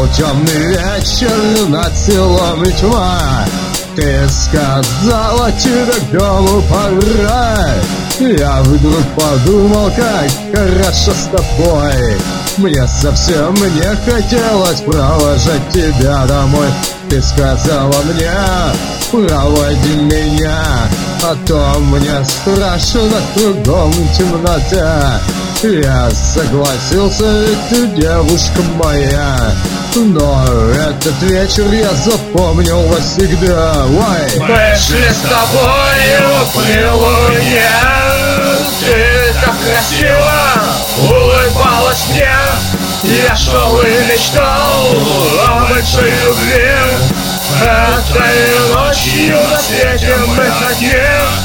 темный вечер, над селом и тьма. Ты сказала, тебе к дому пора. Я вдруг подумал, как хорошо с тобой. Мне совсем не хотелось провожать тебя домой. Ты сказала мне, проводи меня, а то мне страшно кругом темнота. Я согласился, ведь ты девушка моя, но этот вечер я запомнил навсегда. Мы шли с тобою при луне, ты так красиво улыбалась мне. Я шел и мечтал о большой любви. Этой ночью на свете мы одни.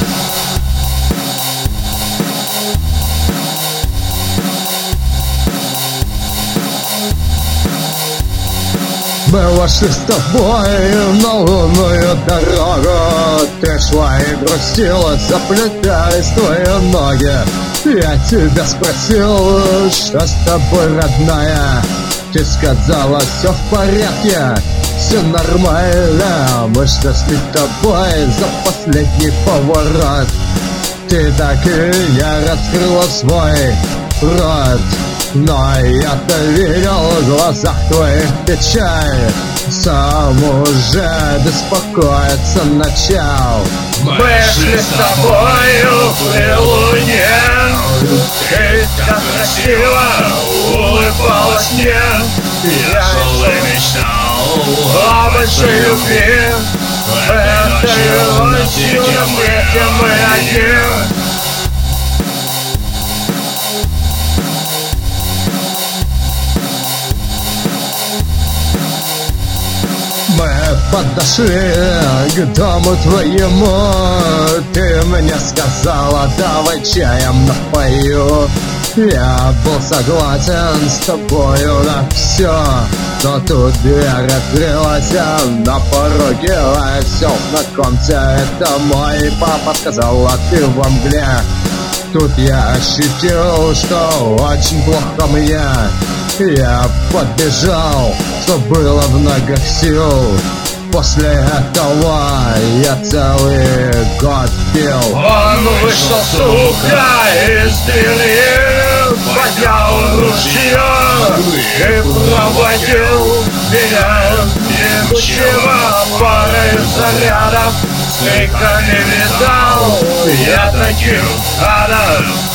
Мы вошли с тобой на лунную дорогу. Ты шла и грустила, заплетались твои ноги. Я тебя спросил, что с тобой, родная. Ты сказала, все в порядке, все нормально. Мы шли с тобой за последний поворот. Ты так и не раскрыла свой рот, но я-то видел в глазах твоих печаль. Сам уже беспокоиться начал. Мы шли с тобою при луне, ты так красиво улыбалась мне. Я шел и мечтал о большой любви. Этой ночью на свете мы одни. Мы подошли к дому твоему. Ты мне сказала, давай чаем напою. Я был согласен с тобою на все, но тут дверь открылась, на пороге осел знакомься, это мой папа, сказал, а ты во мгле. Тут я ощутил, что очень плохо мне. Я подбежал, что было в ногах сил. После этого я целый год пил. Он вышел, сука, из двери, поднял ружье и проводил меня бегущего парой зарядов. Сколько не видал я таких адов.